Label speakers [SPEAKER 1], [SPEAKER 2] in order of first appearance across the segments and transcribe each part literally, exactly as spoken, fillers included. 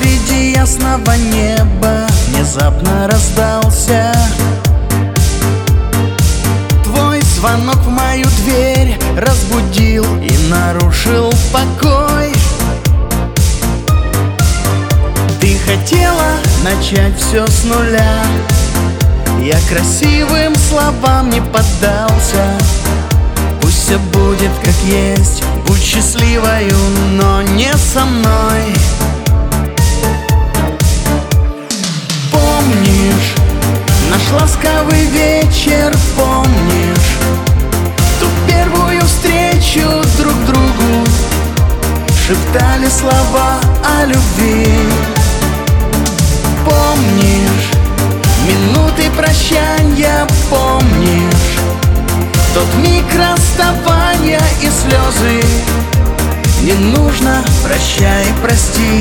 [SPEAKER 1] среди ясного неба внезапно раздался. Твой звонок в мою дверь разбудил и нарушил покой. Ты хотела начать все с нуля, я красивым словам не поддался. Пусть все будет как есть, будь счастливою, но не со мной. Помнишь наш ласковый вечер, помнишь ту первую встречу друг к другу, шептали слова о любви. Помнишь минуты прощания, помнишь тот миг расставания и слезы. Не нужно прощай, прости.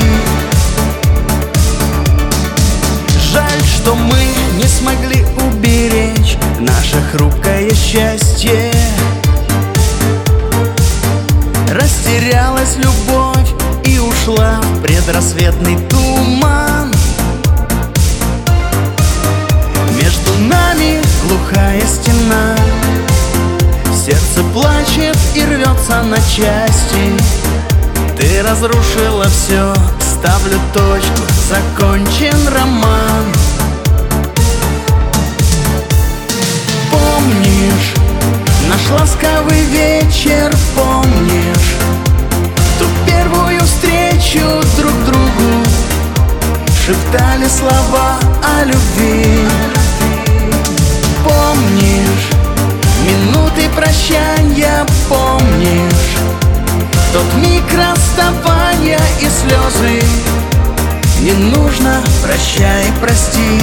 [SPEAKER 1] Жаль, что мы не смогли уберечь наше хрупкое счастье. Растерялась любовь и ушла в предрассветный туман. Между нами глухая стена, сердце плачет и рвется на части. Ты разрушила все, ставлю точку, закончен роман. Помнишь наш ласковый вечер, помнишь ту первую встречу друг к другу, шептали слова о любви. Помнишь минуты прощания, помнишь тот миг расставания и слезы. Не нужно прощай, прости.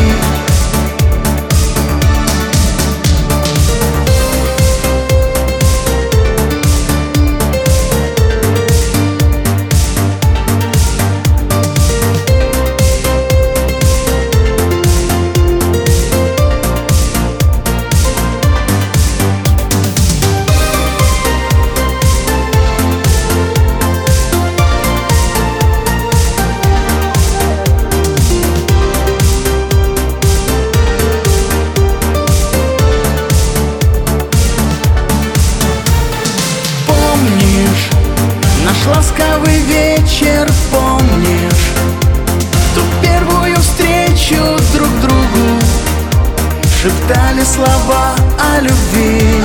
[SPEAKER 1] Наш ласковый вечер, помнишь ту первую встречу друг к другу, шептали слова о любви.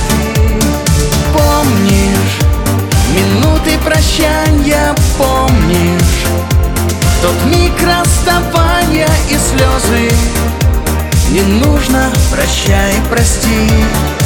[SPEAKER 1] Помнишь минуты прощания, помнишь тот миг расставания и слезы. Не нужно прощай, прости.